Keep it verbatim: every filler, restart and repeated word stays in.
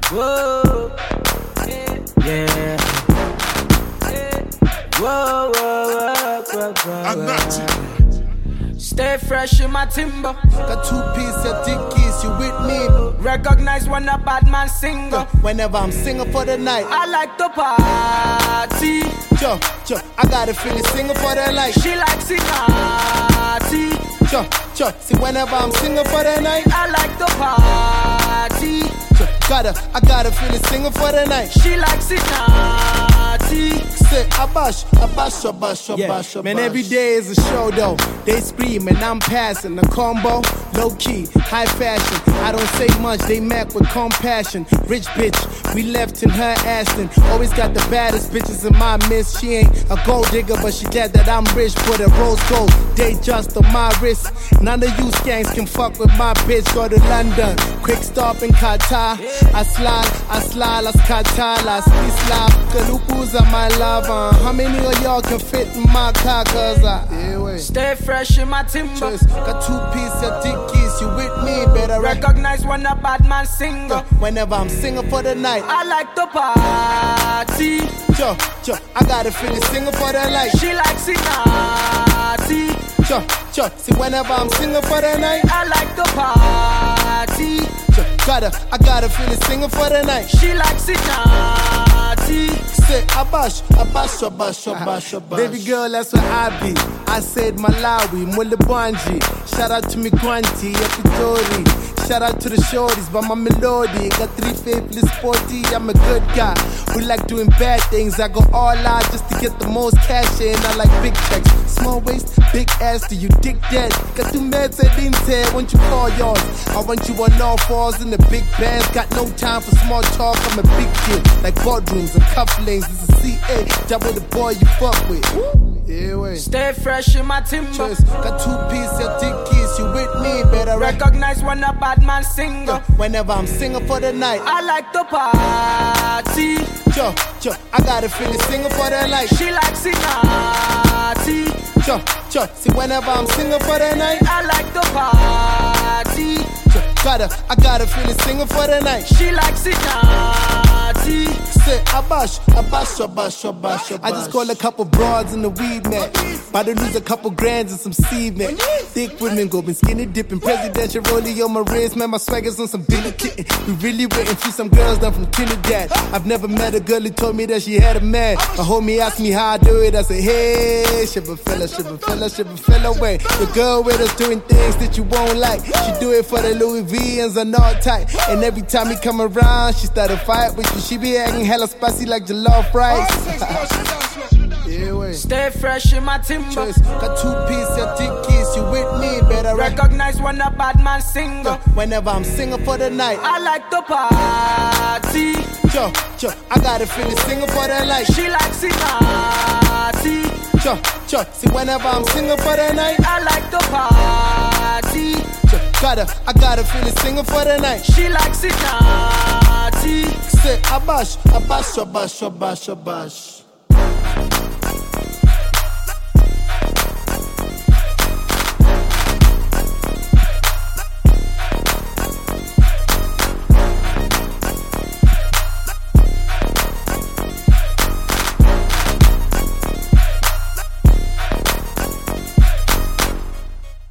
Whoa, yeah. Whoa, whoa, whoa, whoa, whoa. I'm not. Stay fresh in my timber. Got two piece of dickies, you with me? Recognize when a bad man singer. Whenever I'm singing for the night, I like the party. Yo, yo, I got a feeling singing for the night. She likes it naughty. Yo, yo, see whenever I'm singing for the night, I like the party. yo, got a, I got a feeling singing for the night. She likes it naughty. Say, abash, abash, abash, abash, abash. Man, every day is a show though. They scream and I'm passing the combo, low key, high fashion. I don't say much, they mad with compassion. Rich bitch, we left in her Aston. Always got the baddest bitches in my midst. She ain't a gold digger, but she glad that I'm rich. Put a rose gold, they just on my wrist. None of you skanks can fuck with my bitch. Go to London, quick stop in Qatar. I slide, I slide, las Qatar, las Isla. Kalukus are my lover. How many of y'all can fit in my car? Cause I, yeah, wait. Stay fresh in my timber. Just got two piece of dickies, you with me? Better recognize when a bad man singer. Whenever I'm singing for the night, I like the party. Yo, yo, I got a feeling singing for the light. She likes it naughty. Yo, yo, see whenever I'm singing for the night, I like the party. Yo, got a, I got a feeling singing for the night. She likes it naughty. Say abash, abash, abash, abash, abash. Baby girl, that's what I be. I said Malawi, Mulibwanji. Shout out to me Gwanti, Epitori. Shout out to the shorties by my melody. Got three faithless sporty, I'm a good guy. We like doing bad things, I go all out just to get the most cash in. I like big checks, small waist, big ass, do you dig that? Got two meds at Intel, won't you call yours? I want you on all fours in the big bands. Got no time for small talk, I'm a big kid. Like boardrooms and cufflinks, this is C A, double the boy you fuck with. Yeah, wait. Stay fresh in my timber. Just got two piece of dickies, you with me? Better recognize when a bad man singer. Whenever I'm singing for the night, I like the party. Yo, yo, I got a feeling singing for the night. She likes it naughty. Yo, yo, see whenever I'm singing for the night, I like the party. Yo, got a, I got a feeling singing for the night. She likes it naughty. Say abash, abash, abash, abash, abash. I just call a couple broads in the weed man. About to lose a couple grands and some seed man. Thick women go been skinny dipping. Presidential rollie on my wrist, man. My swagger's on some Billy Kitten. We really waiting for some girls down from Trinidad. I've never met a girl who told me that she had a man. A homie asked me how I do it. I said, hey, shibba fella, shibba fella, shibba fella, way. The girl with us doing things that you won't like. She do it for the Louis Vuittons and all tight. And every time he come around, she start a fight with you. She be acting hella spicy like jollof rice. Yeah, wait. Stay fresh in my timber. Just got two piece of dickies, you with me? Better recognize when a bad man singer. Whenever I'm singing for the night, I like the party. Yo, yo, I got a feeling singing for the light. She likes it naughty. Yo, yo, see whenever I'm singing for the night, I like the party. Yo, got a, I got a feeling singing for the night. She likes it naughty. Say abash, abash, abash, abash, abash.